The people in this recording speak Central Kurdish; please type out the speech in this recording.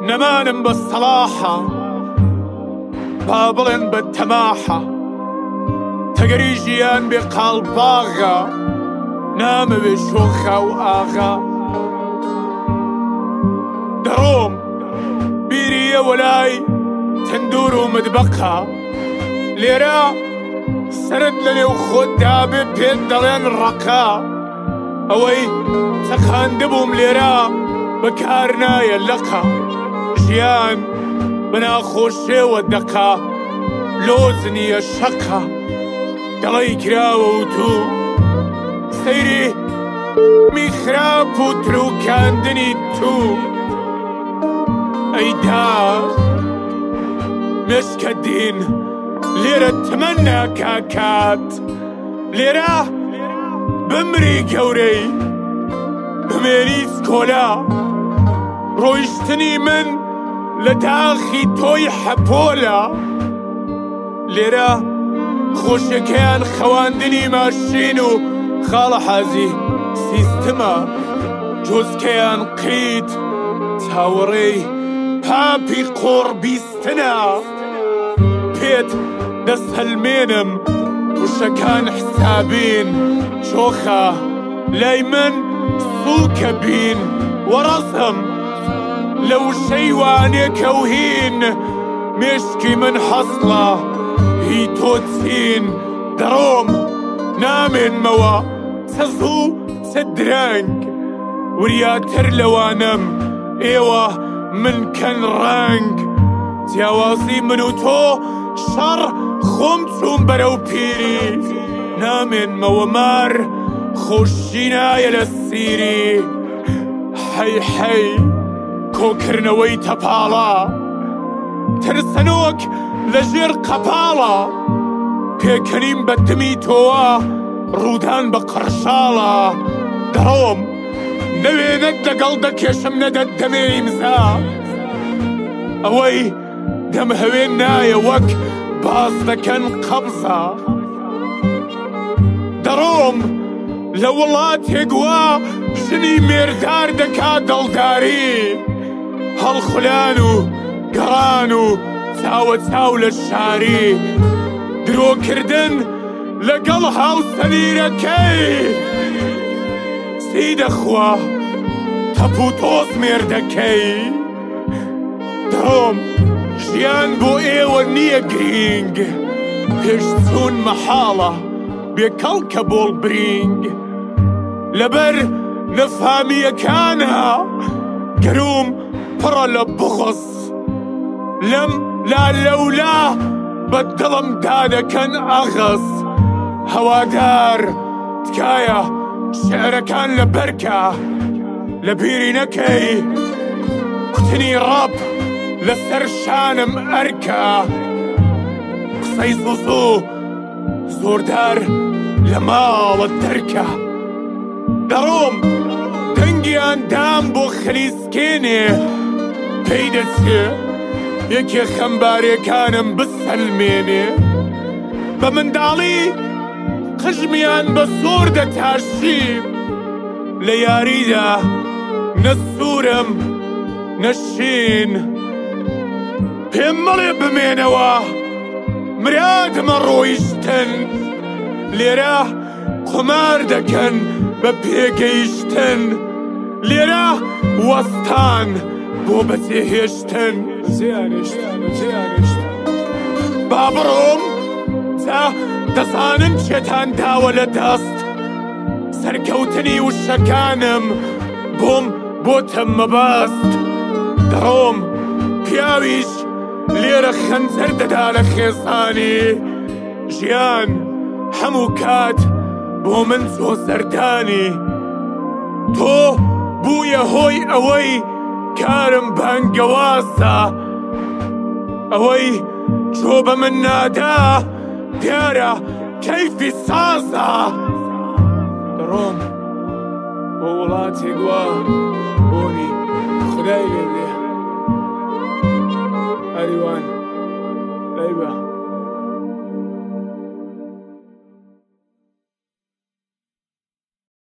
نەمانم بە سەڵاحە با بڵێن بە تەماحە تەگەری ژیان بێ قاڵباغە نامەوێ شۆخە و ئاغا دەڕۆم بیریە وەلای تەندور و مدبەقە لێرە سرت لەنێو خۆتدا بێ پێت دەڵێن ڕەقا ئەوەی تەقاندبووم لێرە بەکار نایە لەقە ژیان بەناخۆشێوە دەقا لۆز نییە شەقە دەڵی کراوە و تو سەیری میخراپ و تروکاندنی تو ئەیدا مشکە دین لێرە تمەنە کاکات لێرە بمری گەورەی بمێنی سکۆلا ڕۆیشتنی من لە داخی تۆی حەپۆلە لێرە خۆشیەکەیان خەواندنی ماشین و خاڵە حازی سیستمە جۆزکەیان قیت چاوەڕێی پاپی قۆڕ بیستنە پێت دەست هەلمێنم وشەکان حسابین شۆخە لای من سووکە بین وەڕەسم لە وشەی وانێکە و هین مێشکی من حەسڵە هی تۆ چین دەڕۆم نامێنمەوە چەز و چە درەنگ وریاتر لەوانم ئێوە من کەن ڕەنگ جیاوازی من و تۆ شەڕ خۆم چوون بەرەو پیری نامێنمەوە مار خۆشی نایە لە سیری حەی حەی کۆکردنەوەی تەپاڵە ترسەنۆک لە ژێر قەپاڵە پێکەنیم بە دمی تۆوە ڕوودان بە قەرشاڵە دەڕۆم نەوێنت لەگەڵ دەکێشم نەدەت دەمێ ئیمزا ئەوەی دەم هەوێن نایە وەک باز دەکەن قەبزە دەڕۆم لە وڵاتێک وا ژنی مێردار دەکا دڵداری هەڵخولان و گەڕان و چاوە چاو لە شاری درۆکردن لەگەڵ هاوسەلیرەکەی سی دەخوا تەپ و تۆز مێردەکەی دەڕۆم ژیان بۆ ئێوە نییە گرینگ پێشچوون مەحاڵە بێکەڵکە بۆڵ برینگ لەبەر نەفامیەکانە گەروم پڕە لە بغز لەم لا لەولا بە دڵم دادەکەن ئەغەز هەوادار تکایە شعرەکان لە بەرکە لە بیری نەکەی کوتنی ڕەب لەسەر شانم ئەرکە قسەی زوزوو زۆردار لە ماڵە دەرکە دەڕۆم دەنگیان دام بۆ خلیسکێنێ پێی دەچێ یەکێ خەمبارێکانم بسەلمێنێ بە منداڵی قژمیان بە زۆر دەتاشیم لە یاریدا نەسوورم نەشین پێم مەڵێ بمێنەوە مرادمە ڕۆیشتن لێرە قمار دەکەن بە پێگەیشتن لێرە وەستان بۆ بەجێهێشتن با بڕۆم جا دەزانن چێتان داوە لە دەست سەرکەوتنی وشەکانم بۆم بۆتە مەبەست دەڕۆم پیاویش لێرە خەنجەر دەدا لە خێزانی ژیان هەموو کات بۆ من زۆ زەردانی تۆ بوویە هۆی ئەوەی کارم بانگەوازە ئەوەی چۆ بە من نادا دیارە کەیفی سازە دەڕۆم بۆ وڵاتێک وا بۆنی خدای لێ بێ ئەریوان لای بە